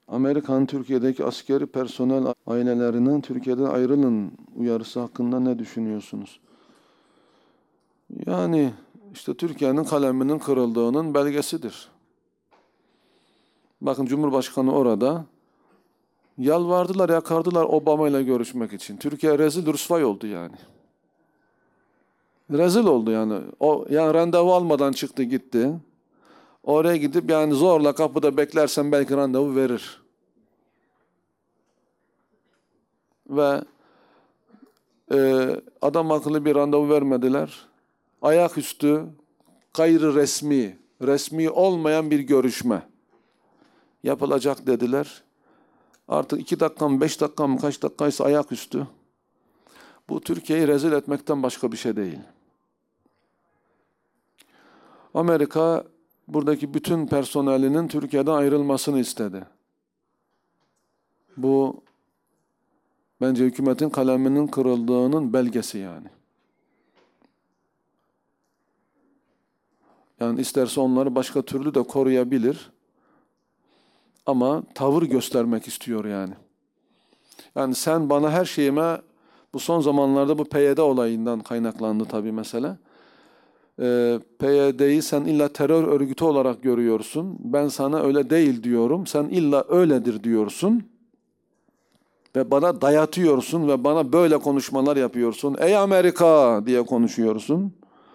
Amerika'nın Türkiye'deki askeri personel ailelerinin Türkiye'den ayrılın uyarısı hakkında ne düşünüyorsunuz? Yani işte Türkiye'nin kaleminin kırıldığının belgesidir. Bakın Cumhurbaşkanı orada yalvardılar, yakardılar Obama ile görüşmek için. Türkiye rezil rüsvay oldu yani. Rezil oldu yani. O yani randevu almadan çıktı gitti. Oraya gidip yani zorla kapıda beklersen belki randevu verir. Ve adam akıllı bir randevu vermediler. Ayaküstü gayri resmi olmayan bir görüşme yapılacak dediler. Artık 2 dakika mı 5 dakika mı kaç dakikaysa ayaküstü. Bu Türkiye'yi rezil etmekten başka bir şey değil. Amerika buradaki bütün personelinin Türkiye'den ayrılmasını istedi. Bu bence hükümetin kaleminin kırıldığının belgesi yani. Yani isterse onları başka türlü de koruyabilir. Ama tavır göstermek istiyor yani. Yani sen bana her şeyime, bu son zamanlarda bu PYD olayından kaynaklandı tabii mesele. PYD'yi sen illa terör örgütü olarak görüyorsun. Ben sana öyle değil diyorum. Sen illa öyledir diyorsun. Ve bana dayatıyorsun ve bana böyle konuşmalar yapıyorsun. Ey Amerika diye konuşuyorsun.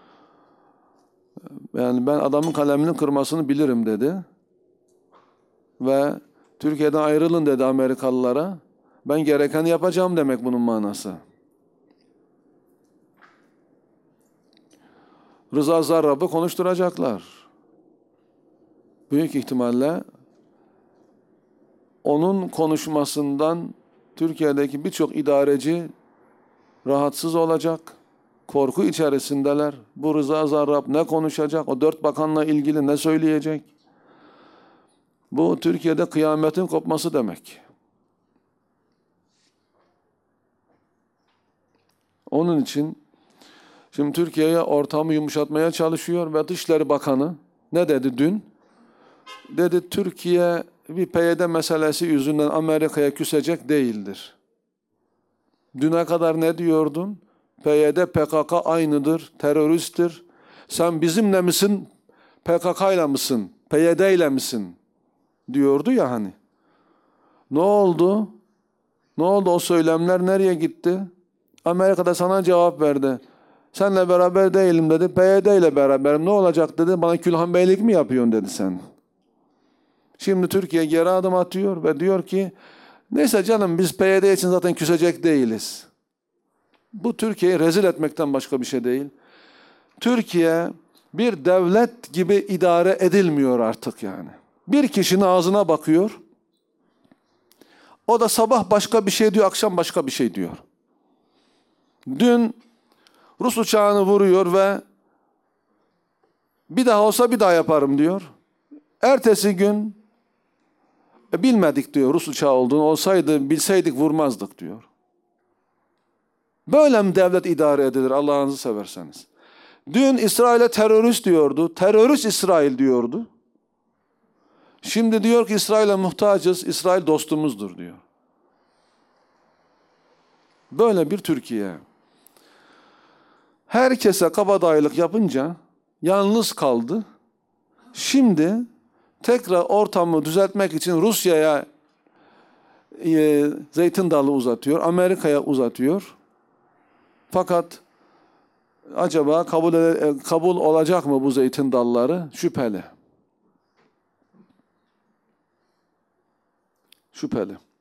Yani ben adamın kaleminin kırmasını bilirim dedi. Ve Türkiye'den ayrılın dedi Amerikalılara. Ben gerekeni yapacağım demek bunun manası. Rıza Zarrab'ı konuşturacaklar. Büyük ihtimalle onun konuşmasından Türkiye'deki birçok idareci rahatsız olacak. Korku içerisindeler. Bu Rıza Zarrab ne konuşacak? O 4 bakanla ilgili ne söyleyecek? Bu Türkiye'de kıyametin kopması demek. Onun için şimdi Türkiye'ye ortamı yumuşatmaya çalışıyor ve Dışişleri Bakanı ne dedi dün? Dedi Türkiye bir PYD meselesi yüzünden Amerika'ya küsecek değildir. Düne kadar ne diyordun? PYD, PKK aynıdır, teröristtir. Sen bizimle misin, PKK'yla mısın, PYD'yle misin? Diyordu ya hani. Ne oldu? Ne oldu o söylemler nereye gitti? Amerika'da sana cevap verdi. Seninle beraber değilim dedi. PYD ile beraberim. Ne olacak dedi. Bana Külhan Beylik mi yapıyorsun dedi sen. Şimdi Türkiye geri adım atıyor ve diyor ki neyse canım biz PYD için zaten küsecek değiliz. Bu Türkiye'yi rezil etmekten başka bir şey değil. Türkiye bir devlet gibi idare edilmiyor artık yani. Bir kişinin ağzına bakıyor. O da sabah başka bir şey diyor, akşam başka bir şey diyor. Dün Rus uçağını vuruyor ve bir daha olsa bir daha yaparım diyor. Ertesi gün bilmedik diyor Rus uçağı olduğunu, olsaydı bilseydik vurmazdık diyor. Böyle mi devlet idare edilir Allah'ınızı severseniz? Dün İsrail'e terörist diyordu, terörist İsrail diyordu. Şimdi diyor ki İsrail'e muhtacız, İsrail dostumuzdur diyor. Böyle bir Türkiye. Herkese kabadayılık yapınca yalnız kaldı. Şimdi tekrar ortamı düzeltmek için Rusya'ya zeytin dalı uzatıyor, Amerika'ya uzatıyor. Fakat acaba kabul olacak mı bu zeytin dalları? Şüpheli. Şüpheli.